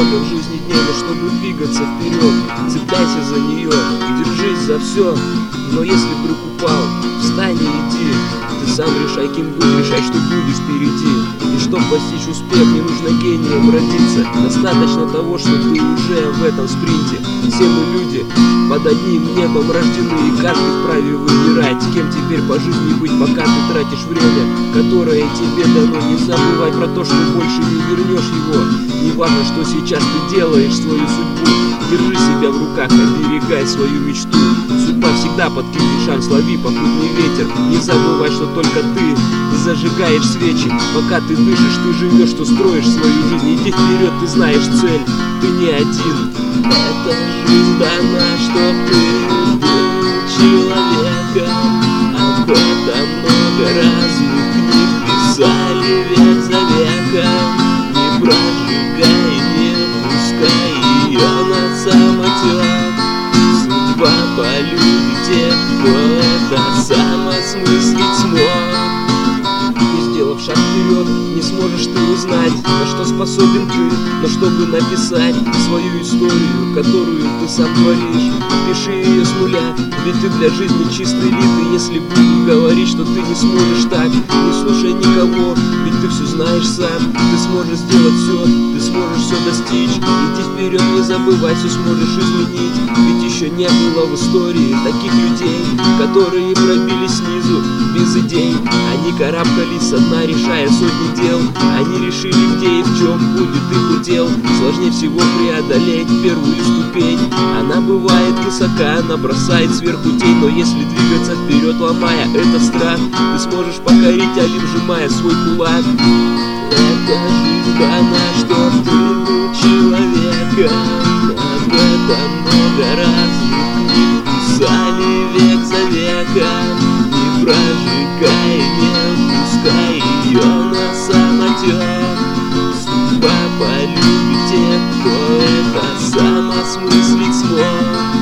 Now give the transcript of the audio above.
много в жизни дней, но чтобы двигаться вперед, цепляйся за нее и держись за все. Но если вдруг упал, встань и иди. Ты сам решай, кем быть, решай, что будешь впереди. И чтоб постичь успех, не нужно гением родиться. Достаточно того, что ты уже в этом спринте. Все мы люди под одним небом рождены, и каждый вправе выбирать, кем теперь по жизни быть, пока ты тратишь время, которое тебе дано. Не забывай про то, что больше не вернешь его. Не важно, что сейчас ты делаешь, свою судьбу. Держи себя в руках, оберегай свою мечту. Судьба всегда подкинет шанс, лови попутный ветер. Не забывай, что только ты зажигаешь свечи. Пока ты дышишь, ты живешь, что строишь свою жизнь. Иди вперед, ты знаешь цель, ты не один. Эта жизнь дана, чтоб ты был человеком. Об этом много разных книг писали век за веком. Не прожигай, не пускай ее на самотек. Судьба полюбит тех, кто это самосмыслить смог. Не сделав шаг вперед, не сможешь ты узнать, на что способен ты. Но чтобы написать свою историю, которую ты сам творишь, пиши ее с нуля, ведь ты для жизни чистый лист. И если будут говорить, что ты не сможешь так, не слушай никого, ведь ты все знаешь сам. Ты сможешь сделать все, ты сможешь все достичь. Иди вперед, не забывай, все сможешь изменить. Ведь еще не было в истории таких людей, которые пробились снизу без идей. Они карабкались со дна, решая сотни дел. Они решили, где и в чем будет их удел. Сложнее всего преодолеть первую ступень. Она бывает высока, она бросает сверху тень. Но если двигаться вперед, ломая этот страх, ты сможешь покорить, алим сжимая свой кулак. Эта жизнь дана, чтоб ты был человеком. Об этом много разных книг писали век за веком. Не прожигай, не пускай ее на самотек. Судьба полюбит тех, кто это самосмыслить смог.